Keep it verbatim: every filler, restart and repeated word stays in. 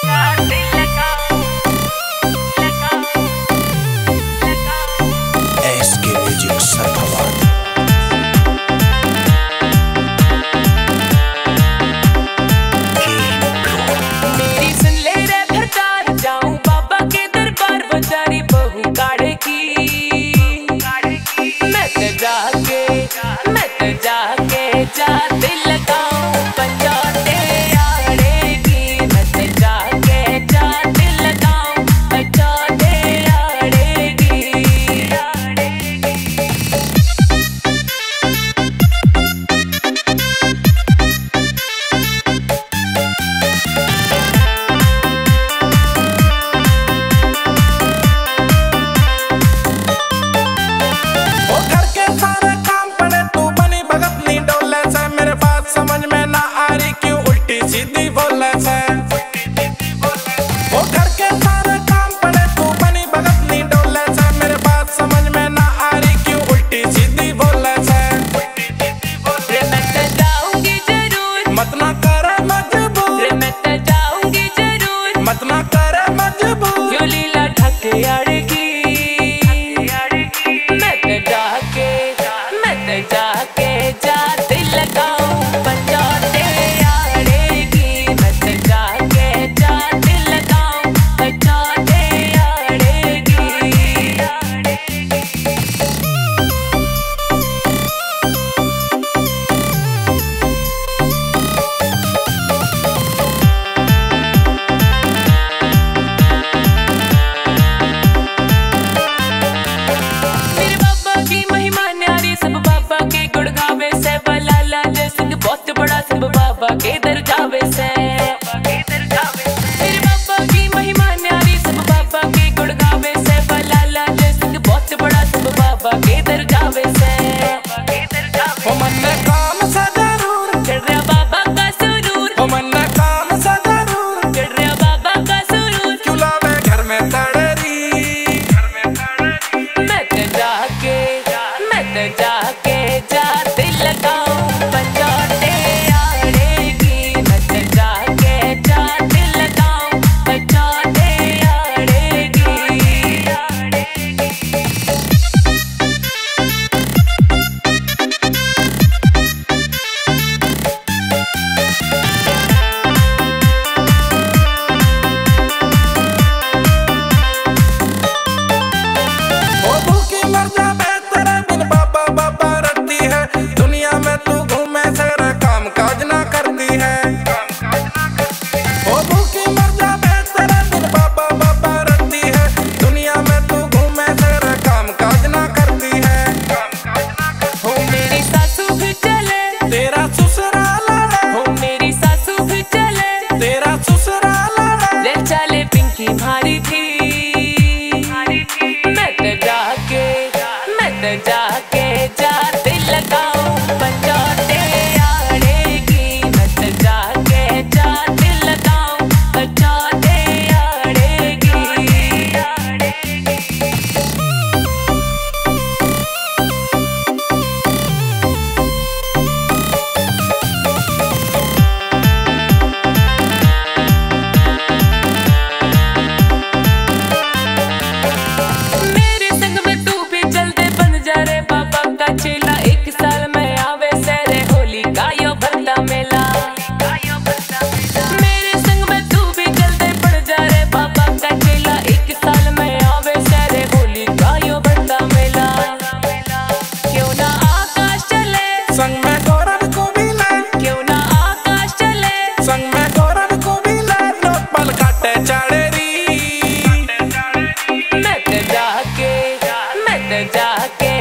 बाबा के दर जावे से मेरे बाबा की महिमा न्यारी, सब बाबा के गुण गावे से। बलाला जय सिंह बहुत बड़ा, सब बाबा के दर जावे से। ओ मन काम सा जरूर चढ़ रहा बाबा का सुरूर, ओ मन काम सा जरूर चढ़ रहा बाबा का सुरूर। चूल्हा में घर में तड़री, मैं तो जाके मैं तो जाके जाते लगाऊं पंचौटे आड़े की। मैं तो जाके जाते लगाऊं पंचौटे आड़े की। ओ भूखी मर जा मैं तेरे बिन बाबा बाबा रखती है। दुनिया में तू घूमे तेरा काम काज ना करती है। ओ भूखी मर जा मैं तेरे बिन बाबा बाबा रखती है। दुनिया में तू घूमे तेरा काम काज ना करती है। हो मेरी सासू भी चले, तेरा ससुराल लड़े, हो मेरी सासू भी चले, तेरा ससुराल लड़े। ले चले पिंकी मारी थी। मैं तो जाके मैं तो जाके जाते लगाऊं पंचौटे आड़े की। मैं तो जाके जाते लगाऊं पंचौटे आड़े की। मेरे संग में तू भी चल दे, बन जा रे बाबा का चेला। एक साल में आवे सेरे होली का यो भरता मेला। मेरे संग में तू भी चल दे, बन जा रे बाबा का चेला। एक साल में आवे सेरे होली का यो भरता मेला। क्यों ना आकाश चले, संग में गौरव को भी ले, क्यों ना आकाश चले, संग में गौरव को भी ले। नोट पल काटे चढ़ेरी, मैं तो जाके मैं तो जाके